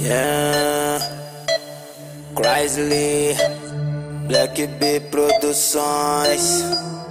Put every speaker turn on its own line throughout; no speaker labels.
Yeah, Chrysler, Black B Produções.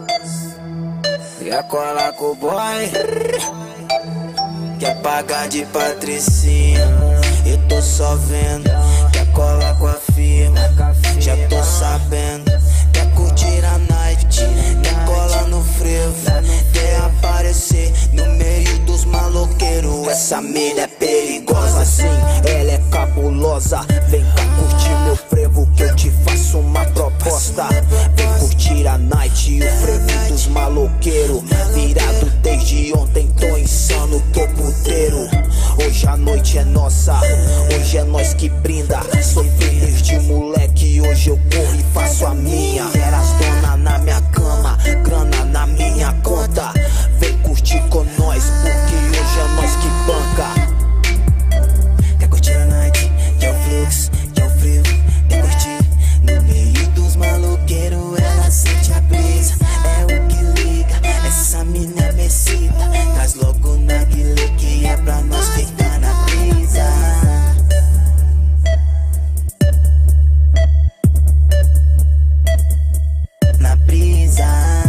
Quer colar com o boy? Quer pagar de patricinha? Eu tô só vendo. Quer colar com a firma? Já tô sabendo. Quer curtir a night? Quer colar no frevo? Quer aparecer no meio dos maloqueiros? Essa mina é perigosa, sim, ela é cabulosa. Vem cá curtir meu frevo que eu te faço uma proposta. Vem curtir a night e o frevo dos maloqueiros. Virado desde ontem, tô insano, tô puteiro. Hoje a noite é nossa, hoje é nós que brinda. Sou feliz de moleque, hoje eu corro e faço a minha. Quero as dona na minha cama, grana na minha conta. Vem curtir com nós, porque hoje é nós que banca. Quer curtir a night? Que é o fluxo, que é o frio. Quer curtir no meio dos maloqueiros? Ela sente a brisa, é o que liga. Essa mina é mecida. Traz logo na guilha que é pra nós ficar na brisa. Na brisa.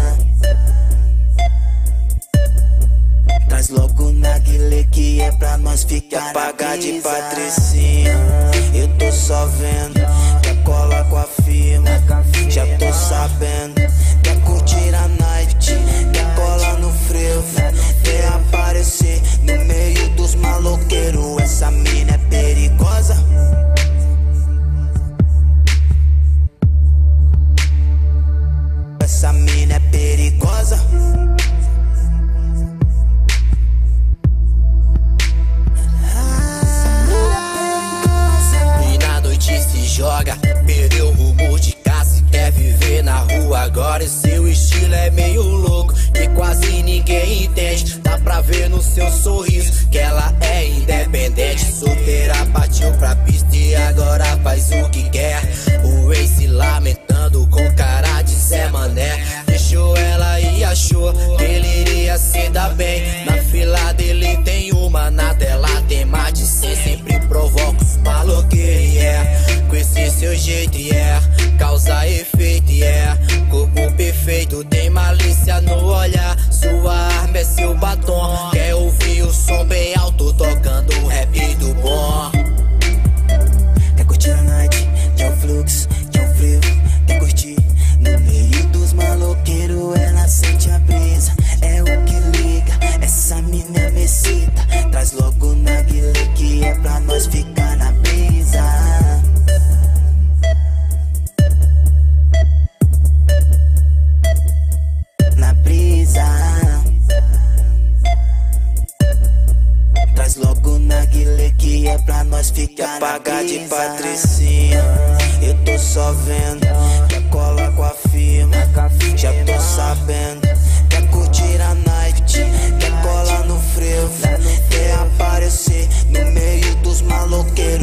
Traz logo na guilha que é pra nós ficar na brisa. Pagar de patricinha, eu tô só vendo. Quer colar com a firma? Já tô sabendo. Quer curtir a night? Quer colar no frevo? Quer aparecer no meio dos maloqueiros? Essa mina é perigosa. Essa mina é perigosa.
E na noite se joga, perdeu o rumo de casa, quer viver na rua agora. E seu estilo é meio louco, que quase ninguém entende. Dá pra ver no seu sorriso que ela é independente. Solteira, partiu pra pista e agora faz o que quer. O ex se lamentando com cara de Zé Mané. Deixou ela e achou que ele iria se dar bem. Na fila dele tem uma, na dela tem mais de 100. Sempre provoca os maloqueiros, yeah. Com esse seu jeito, yeah. Causa efeito, yeah. Corpo perfeito, tem malícia no olhar. Sua arma é seu batom. Quer ouvir o som bem alto, tocando o rap do bom.
Quer curtir a night? Que é o fluxo, que é o frio. Quer curtir no meio dos maloqueiros? Ela sente a brisa, é o que liga. Essa mina é mecida. Traz logo na guilha que é pra nós ficar na brisa. Na brisa. Traz logo na guilha que é pra nós ficar na brisa. Pagar de patricinha, eu tô só vendo. Quer colar com a firma? Já tô sabendo. Quer curtir a night? Quer colar no frevo? Quer aparecer no meio dos maloqueiros?